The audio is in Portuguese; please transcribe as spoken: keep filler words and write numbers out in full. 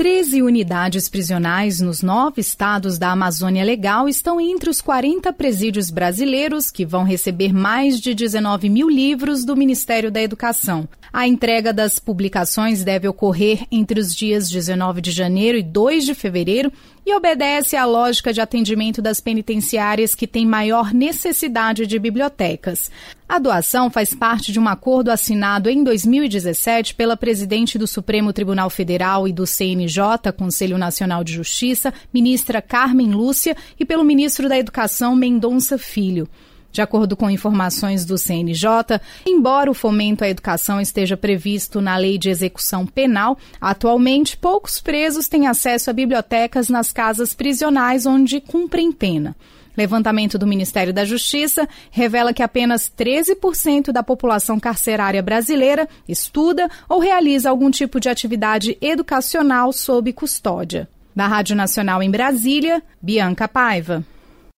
treze unidades prisionais nos nove estados da Amazônia Legal estão entre os quarenta presídios brasileiros que vão receber mais de dezenove mil livros do Ministério da Educação. A entrega das publicações deve ocorrer entre os dias dezenove de janeiro e dois de fevereiro e obedece à lógica de atendimento das penitenciárias que têm maior necessidade de bibliotecas. A doação faz parte de um acordo assinado em dois mil e dezessete pela presidente do Supremo Tribunal Federal e do C N J, Conselho Nacional de Justiça, ministra Carmen Lúcia, e pelo ministro da Educação, Mendonça Filho. De acordo com informações do C N J, embora o fomento à educação esteja previsto na Lei de Execução Penal, atualmente poucos presos têm acesso a bibliotecas nas casas prisionais onde cumprem pena. Levantamento do Ministério da Justiça revela que apenas treze por cento da população carcerária brasileira estuda ou realiza algum tipo de atividade educacional sob custódia. Da Rádio Nacional em Brasília, Bianca Paiva.